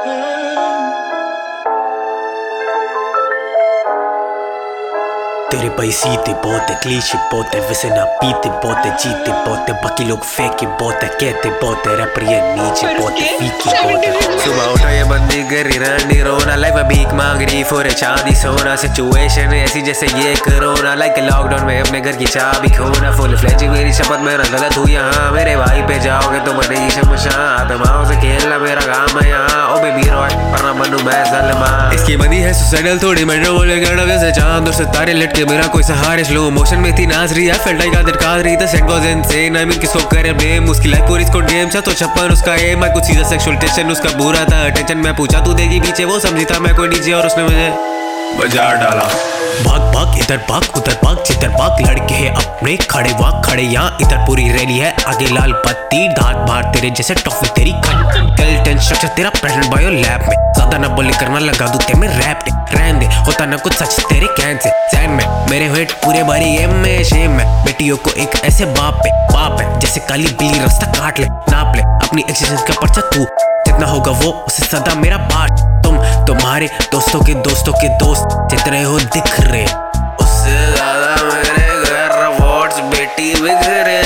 तेरे भाई सीते बहुत है, क्लीशे बहुत है, वैसे ना पीते बहुत है, जीते बहुत है, बाकी लोग फेंके बहुत है, कहते बहुत है, रैपर ये नीचे बहुत है, फीके बहुत है। सुबह उठा ये बंदी गरी रंडी रोना, लाइफ में भीख मांग रही फोरे चांदी सोना, सिचुएशन ऐसी जैसे ये कोरोना, लाइक लॉकडाउन में अपने घर की चाबी खोना, फुल फ्लेजिंग मेरी शपथ मेरा गलत हुई यहाँ, मेरे भाई पे जाओगे तो बनेगी शमशान, आत्माओं से खेलना मेरा काम है यहाँ, ओ बेबी रॉय पर ना बनूं मैं सलमान। इसकी बनी है सुसाइडल थोड़ी मेट्रो बोले गड़ा जैसे चांद और सितारे लटके मेरा कोई सहारे, स्लो मोशन में थी नाच रही है, फेल्ट आई गादर काज रही था, set was insane, I mean किसको करे ब्लेम, उसकी लाइफ पूरी स्कोर गेम था तो छप्पन उसका एम, कुछ सीधा सेक्सुअल टेंशन उसका बुरा था, अटेंशन मैं पूछा तू देगी पीछे, वो समझी था मैं कोई डीजे और उसने मुझे बजा डाला। भाग भाग इधर भाग उधर भाग जिधर भाग, लड़के हैं अपने खड़े वहाँ खड़े यहाँ, इधर पूरी रैली है आगे लाल बत्ती, दांत बाहर तेरे जैसे टॉफी तेरी टेंशन स्ट्रक्चर तेरा प्रेजेंट बायो लैब में, ज्यादा ना बोले करना लगा दूं ते में रैप पे, रहने दे होता ना कुछ सच तेरे कैन से सैन में, मेरे वेट पूरे भरी एम में शेम में, बेटियों को एक ऐसे बाप है जैसे काली बिल्ली रास्ता काट ले, नाप ले अपनी एक्सरसाइज का पर्चा तू, जितना होगा वो उससे सदा मेरा पार्ट, तुम्हारे दोस्तों के दोस्त जितने हो दिख रहे, उससे ज्यादा मेरे घर वॉट्स बेटी बिखरे।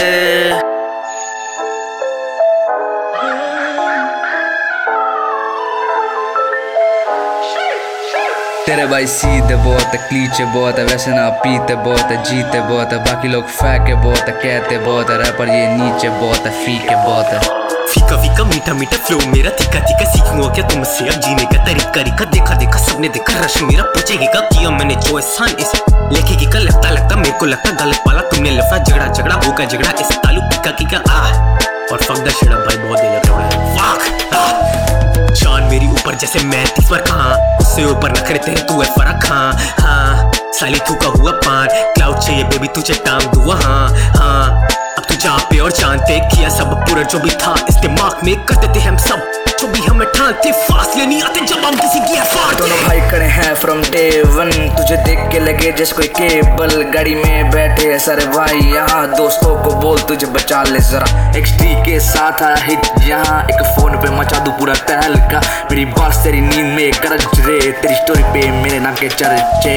तेरे भाई सीधे बहुत है, क्लीचे बहुत है, वैसे ना पीते बहुत है, जीते बहुत है, बाकी लोग फेंके बहुत है, कहते बहुत है, रैपर ये नीचे बहुत है, फीके बहुत है। फीका फीका मीठा मीठा फ्लो मेरा तीखा तीखा, सीखूंगा क्या तुमसे अब जीने का तरीका देखा देखा सबने देखा, रश मेरा पूछेगी का किया मैंने जो एहसान इस लिखेगी का, लगता मेरे को लगता गलत पाला तुमने, लफड़ा झगड़ा होगा झगड़ा इस तालु पीका और फक द शिट भाई बहुत देर लग रहा है, फक जान मेरी ऊपर जैसे मैं 30 बार कहाँ, उससे ऊपर न करे तेरे तू है फर्क, हाँ साली थूका हुआ पान, क्लाउड चाहिए बेबी तुझे टांग दूँ, हाँ अब तू जहाँ पे और जानते किया सब पूरा जो भी था इस दिमाग में करते थे हम सब, जो भी हमें ठानते फासले नहीं आते जब हम किसी की एफर्ट। दोनों भाई खड़े हैं फ्रॉम डे वन, तुझे देख के लगे जैसे कोई केबल, गाड़ी में बैठे हैं सारे भाई यहाँ, दोस्तों को बोल तुझे बचा ले जरा, एक्सटी के साथ आया हिट यहाँ, एक फोन पे मचा दूं पूरा तहलका, मेरी बात तेरी नींद में गरज रे, तेरी स्टोरी पे मेरे नाम के चर्चे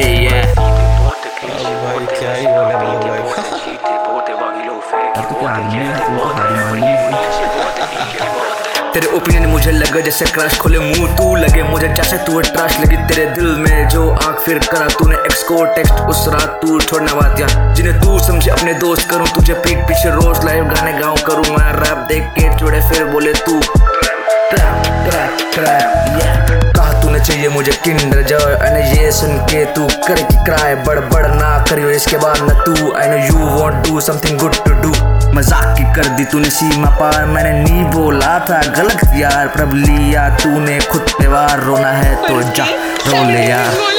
तेरे ओपिनियन मुझे लगे जैसे क्रश, खोले मुंह तू लगे मुझे जैसे तू ट्रश, लगी तेरे दिल में जो आग फिर करा तूने एक्स को टेक्स्ट उस रात तू छोड़ना बात या, जिन्हें तू समझे अपने दोस्त करूं, तुझे पीठ पीछे रोज लाइव गाने गाऊं करूं मैं रैप, देख के छोड़े फिर बोले तू कहा तूने चाहिए मुझे किंडर जॉय, एंड ये सुन के तू करे कि क्राई बड़ ना करियो इसके बाद न तू, I know you want do something good to do, मजाक की कर दी तूने सीमा पार, मैंने नहीं बोला था गलत यार, प्रभ लिया तूने खुद पे वार, रोना है तो जा रो ले यार।